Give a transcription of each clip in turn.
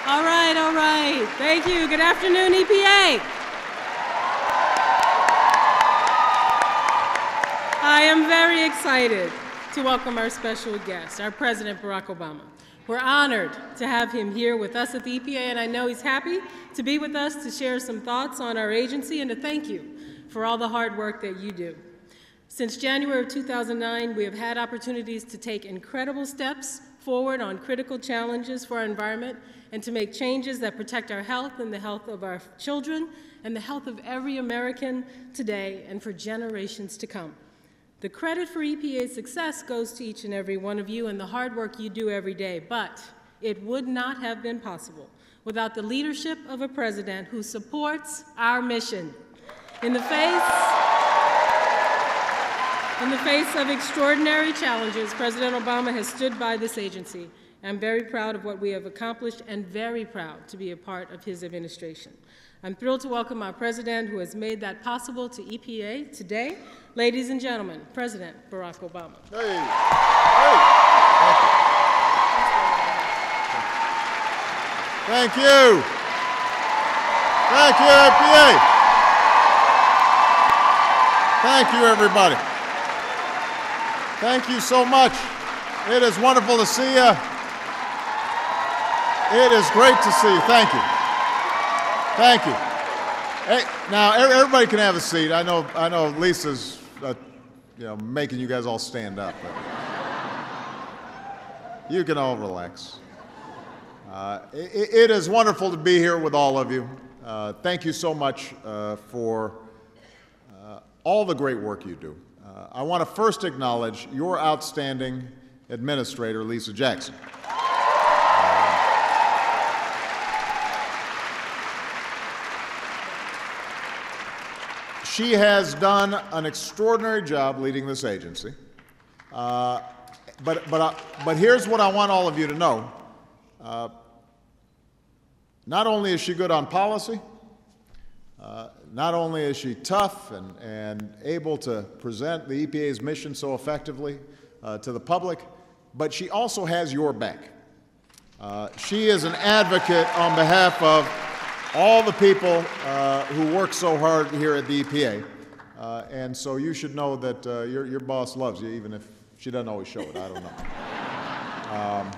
All right, all right. Thank you. Good afternoon, EPA. I am very excited to welcome our special guest, our President, Barack Obama. We're honored to have him here with us at the EPA, and I know he's happy to be with us to share some thoughts on our agency and to thank you for all the hard work that you do. Since January of 2009, we have had opportunities to take incredible steps forward on critical challenges for our environment and to make changes that protect our health and the health of our children and the health of every American today and for generations to come. The credit for EPA's success goes to each and every one of you and the hard work you do every day, but it would not have been possible without the leadership of a president who supports our mission. In the face of extraordinary challenges, President Obama has stood by this agency. I'm very proud of what we have accomplished and very proud to be a part of his administration. I'm thrilled to welcome our president who has made that possible to EPA today. Ladies and gentlemen, President Barack Obama. Hey. Thank you. Thank you, EPA. Thank you, everybody. Thank you so much. It is wonderful to see you. It is great to see you. Thank you. Thank you. Hey, now everybody can have a seat. I know Lisa's, making you guys all stand up. But you can all relax. It is wonderful to be here with all of you. Thank you so much for all the great work you do. I want to first acknowledge your outstanding administrator, Lisa Jackson. She has done an extraordinary job leading this agency. But here's what I want all of you to know. Not only is she good on policy, not only is she tough and able to present the EPA's mission so effectively to the public, but she also has your back. She is an advocate on behalf of all the people who work so hard here at the EPA. And so you should know that your boss loves you, even if she doesn't always show it. I don't know.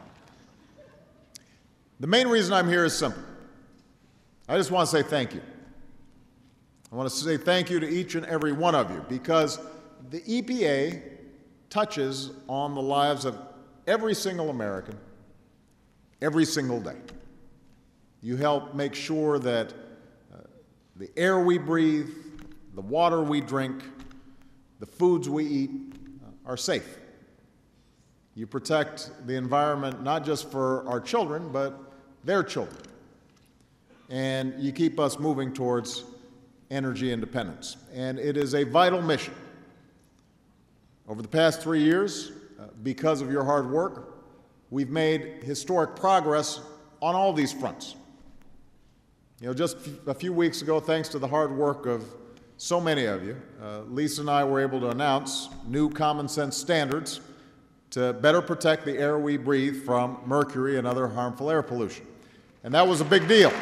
The main reason I'm here is simple. I just want to say thank you. I want to say thank you to each and every one of you because the EPA touches on the lives of every single American every single day. You help make sure that the air we breathe, the water we drink, the foods we eat are safe. You protect the environment not just for our children, but their children. And you keep us moving towards energy independence. And it is a vital mission. Over the past 3 years, because of your hard work, we've made historic progress on all these fronts. Just a few weeks ago, thanks to the hard work of so many of you, Lisa and I were able to announce new common sense standards to better protect the air we breathe from mercury and other harmful air pollution. And that was a big deal.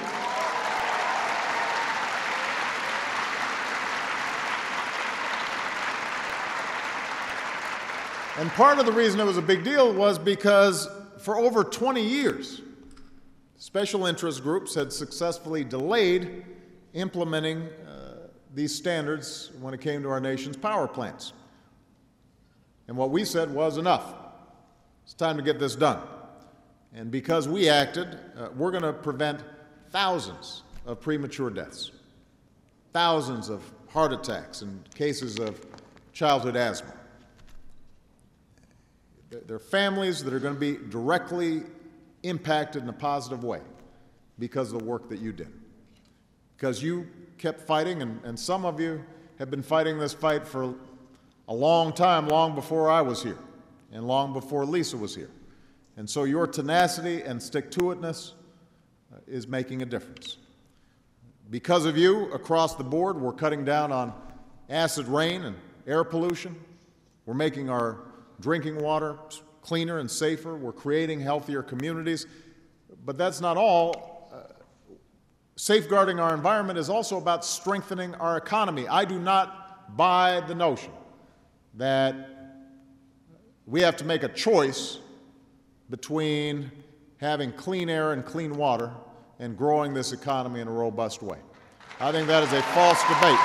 And part of the reason it was a big deal was because for over 20 years, special interest groups had successfully delayed implementing these standards when it came to our nation's power plants. And what we said was enough. It's time to get this done. And because we acted, we're going to prevent thousands of premature deaths, thousands of heart attacks and cases of childhood asthma. There are families that are going to be directly impacted in a positive way because of the work that you did. Because you kept fighting, and some of you have been fighting this fight for a long time, long before I was here, and long before Lisa was here. And so your tenacity and stick-to-itness is making a difference. Because of you, across the board, we're cutting down on acid rain and air pollution. We're making our drinking water cleaner and safer. We're creating healthier communities. But that's not all. Safeguarding our environment is also about strengthening our economy. I do not buy the notion that we have to make a choice between having clean air and clean water and growing this economy in a robust way. I think that is a false debate.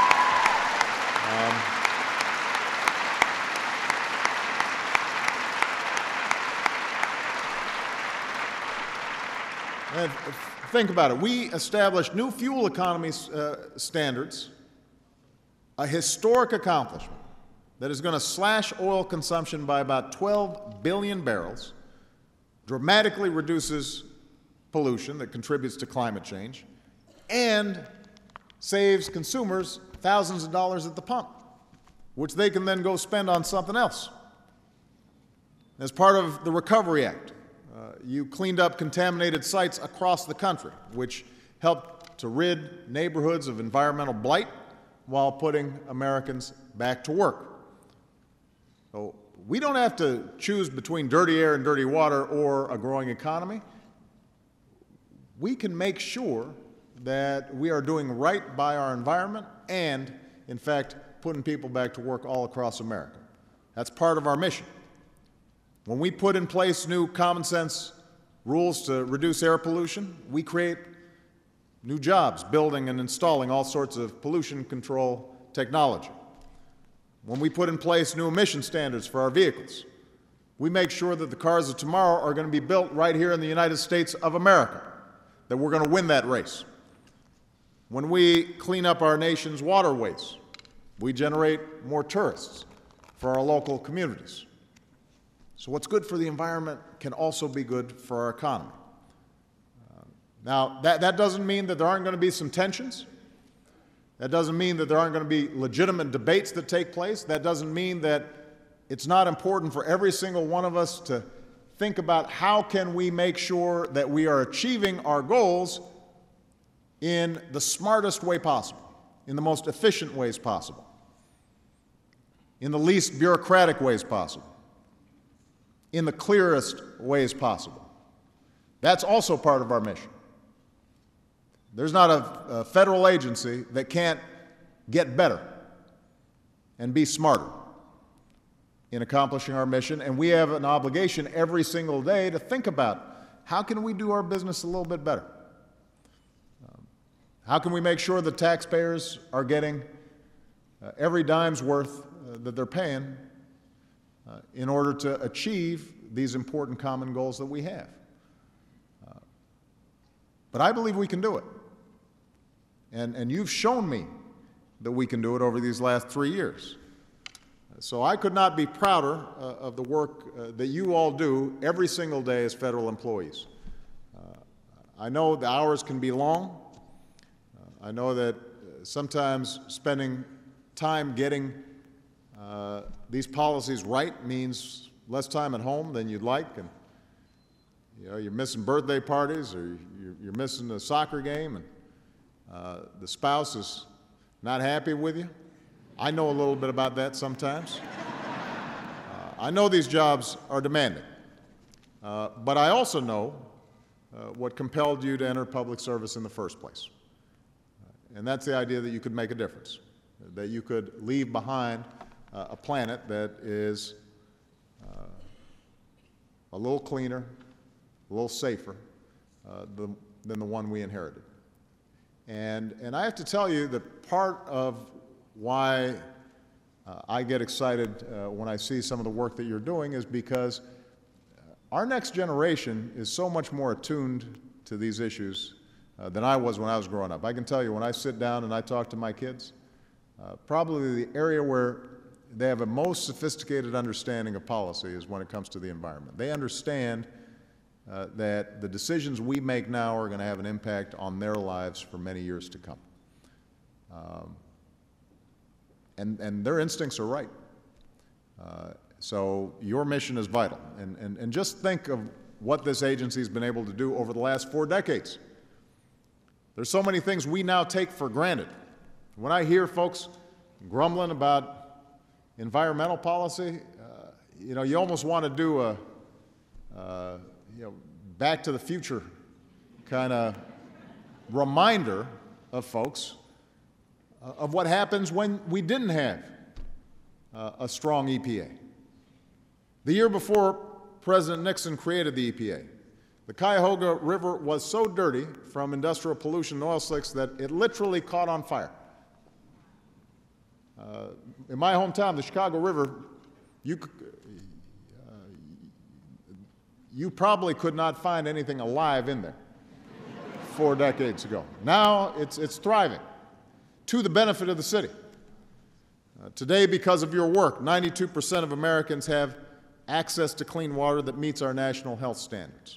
And think about it. We established new fuel economy standards, a historic accomplishment that is going to slash oil consumption by about 12 billion barrels, dramatically reduces pollution that contributes to climate change, and saves consumers thousands of dollars at the pump, which they can then go spend on something else. As part of the Recovery Act, you cleaned up contaminated sites across the country, which helped to rid neighborhoods of environmental blight while putting Americans back to work. So we don't have to choose between dirty air and dirty water or a growing economy. We can make sure that we are doing right by our environment and, in fact, putting people back to work all across America. That's part of our mission. When we put in place new common sense rules to reduce air pollution, we create new jobs building and installing all sorts of pollution control technology. When we put in place new emission standards for our vehicles, we make sure that the cars of tomorrow are going to be built right here in the United States of America, that we're going to win that race. When we clean up our nation's waterways, we generate more tourists for our local communities. So what's good for the environment can also be good for our economy. Now, that doesn't mean that there aren't going to be some tensions. That doesn't mean that there aren't going to be legitimate debates that take place. That doesn't mean that it's not important for every single one of us to think about how can we make sure that we are achieving our goals in the smartest way possible, in the most efficient ways possible, in the least bureaucratic ways possible, in the clearest ways possible. That's also part of our mission. There's not a federal agency that can't get better and be smarter in accomplishing our mission, and we have an obligation every single day to think about how can we do our business a little bit better? How can we make sure the taxpayers are getting every dime's worth that they're paying in order to achieve these important common goals that we have? But I believe we can do it. And you've shown me that we can do it over these last 3 years. So I could not be prouder of the work that you all do every single day as federal employees. I know the hours can be long. I know that sometimes spending time getting these policies right means less time at home than you'd like, and you're missing birthday parties or you're missing a soccer game, and the spouse is not happy with you. I know a little bit about that sometimes. I know these jobs are demanding, but I also know what compelled you to enter public service in the first place. And that's the idea that you could make a difference, that you could leave behind a planet that is a little cleaner, a little safer than the one we inherited. And I have to tell you that part of why I get excited when I see some of the work that you're doing is because our next generation is so much more attuned to these issues than I was when I was growing up. I can tell you, when I sit down and I talk to my kids, probably the area where they have a most sophisticated understanding of policy is when it comes to the environment. They understand that the decisions we make now are going to have an impact on their lives for many years to come. And their instincts are right. So your mission is vital. And just think of what this agency has been able to do over the last 4 decades. There's so many things we now take for granted. When I hear folks grumbling about environmental policy, you almost want to do a Back to the Future kind of reminder of folks of what happens when we didn't have a strong EPA. The year before President Nixon created the EPA, the Cuyahoga River was so dirty from industrial pollution and oil slicks that it literally caught on fire. In my hometown, the Chicago River, you probably could not find anything alive in there 4 decades ago. Now it's thriving to the benefit of the city. Today, because of your work, 92% of Americans have access to clean water that meets our national health standards.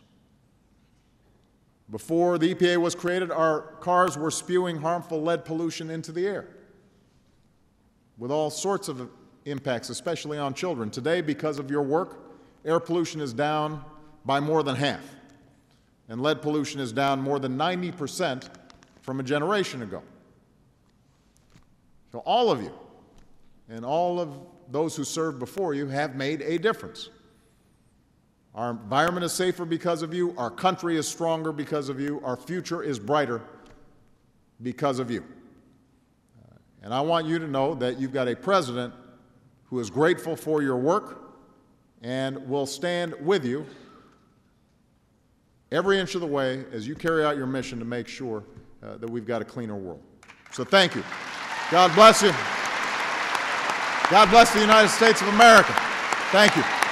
Before the EPA was created, our cars were spewing harmful lead pollution into the air, with all sorts of impacts, especially on children. Today, because of your work, air pollution is down by more than half, and lead pollution is down more than 90% from a generation ago. So all of you and all of those who served before you have made a difference. Our environment is safer because of you. Our country is stronger because of you. Our future is brighter because of you. And I want you to know that you've got a president who is grateful for your work and will stand with you every inch of the way as you carry out your mission to make sure that we've got a cleaner world. So thank you. God bless you. God bless the United States of America. Thank you.